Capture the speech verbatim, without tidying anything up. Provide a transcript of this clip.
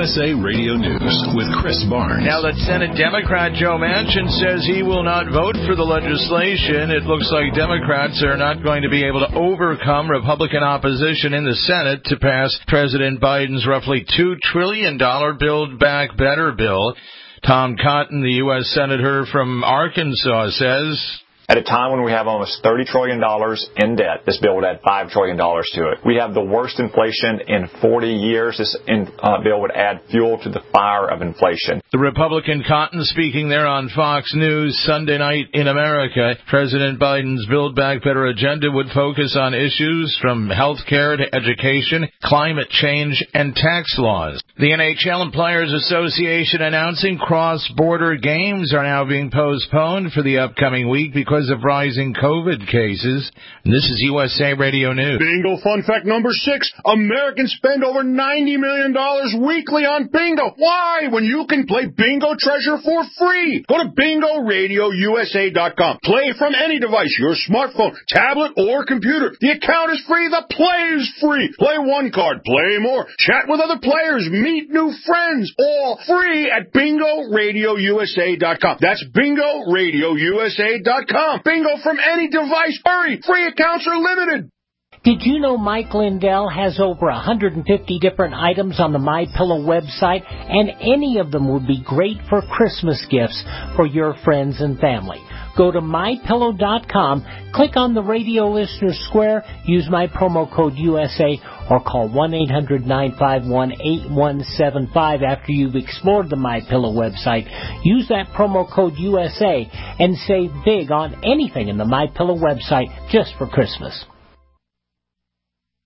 S A Radio News with Chris Barnes. Now that Senate Democrat Joe Manchin says he will not vote for the legislation, it looks like Democrats are not going to be able to overcome Republican opposition in the Senate to pass President Biden's roughly two trillion dollars Build Back Better bill. Tom Cotton, the U S Senator from Arkansas, says... At a time when we have almost thirty trillion dollars in debt, this bill would add five trillion dollars to it. We have the worst inflation in forty years. This in, uh, bill would add fuel to the fire of inflation. The Republican Cotton speaking there on Fox News Sunday night in America. President Biden's Build Back Better agenda would focus on issues from health care to education, climate change, and tax laws. The N H L and Players Association announcing cross-border games are now being postponed for the upcoming week because Because of rising COVID cases. And this is U S A Radio News. Bingo fun fact number six. Americans spend over ninety million dollars weekly on bingo. Why? When you can play Bingo Treasure for free. Go to bingo radio u s a dot com. Play from any device, your smartphone, tablet, or computer. The account is free. The play is free. Play one card. Play more. Chat with other players. Meet new friends. All free at bingo radio u s a dot com. That's bingo radio u s a dot com. Bingo from any device. Hurry! Free accounts are limited. Did you know Mike Lindell has over one hundred fifty different items on the MyPillow website, and any of them would be great for Christmas gifts for your friends and family? Go to my pillow dot com, click on the radio listener square, use my promo code U S A, or call one eight hundred nine five one eight one seven five after you've explored the MyPillow website. Use that promo code U S A and save big on anything in the MyPillow website just for Christmas.